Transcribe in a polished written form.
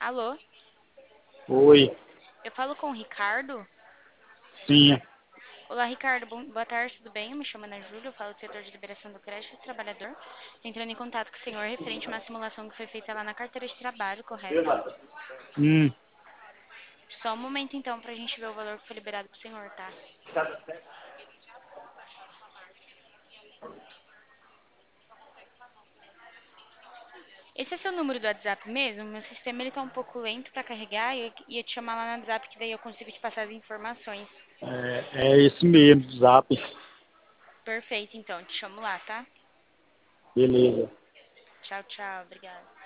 Alô? Oi, Eu falo com o Ricardo? sim, Olá, Ricardo. Boa tarde, tudo bem? Eu me chamo Ana Júlia, eu falo do setor de liberação do crédito do trabalhador. Entrando em contato com o senhor referente a uma simulação que foi feita lá na carteira de trabalho, correto? hum, Só um momento então pra gente ver o valor que foi liberado pro senhor, tá? Esse é seu número do WhatsApp mesmo? Meu sistema ele tá um pouco lento pra carregar e eu ia te chamar lá no WhatsApp que daí eu consigo te passar as informações. é esse mesmo, Zap, Perfeito, então. Te chamo lá, tá? beleza. Tchau, tchau. Obrigada.